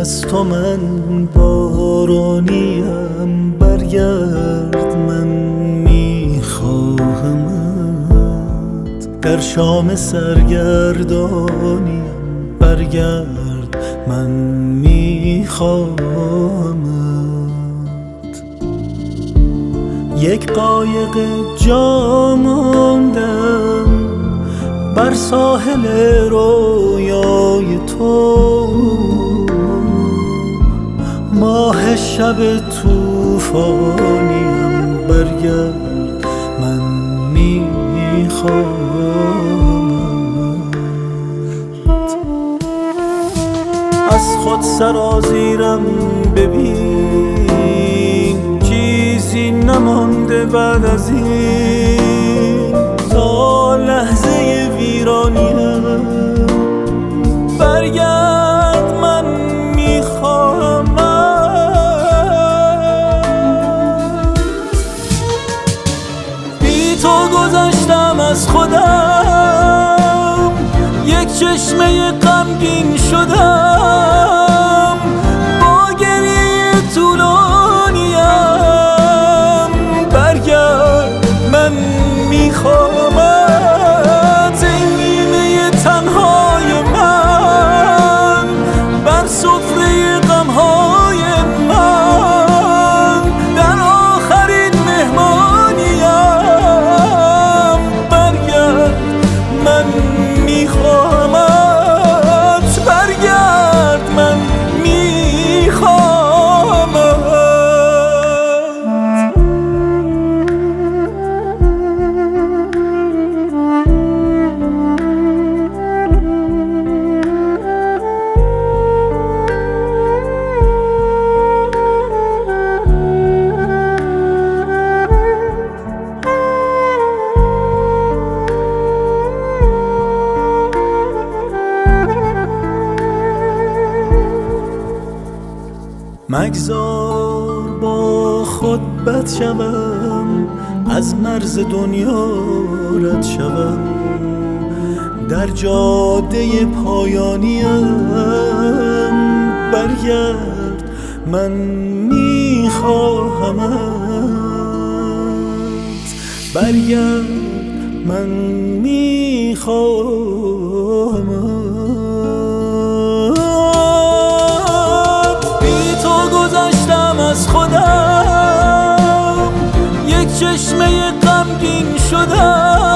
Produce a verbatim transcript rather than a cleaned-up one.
از تو من بارانیم، برگرد من میخواهمت. در شام سرگردانیم، برگرد من میخواهمت. یک قایق جا ماندم بر ساحل رویای تو، ماه شب طوفانیم، برگرد من میخواهمت. از خود سرازیرم ببین، چیزی نمانده بعد از این، تا لحظه ویرانیم، برگرد من میخواهمت. بی تو گذشتم از خودم، یک چشمه غمگین شدم، با گریه طولانیم، برگرد من میخواهمت. ای نیمه تنهای من، بر سفره غمهای من، در آخرین مهمانیم، برگرد من میخواهمت، برگرد من میخواهمت. مگذار با خود بد شوم، از مرز دنیا رد شوم، در جاده پایانیم، برگرد من میخواهمت، برگرد من میخواهمت. از خودم یک چشمه غمگین شدم،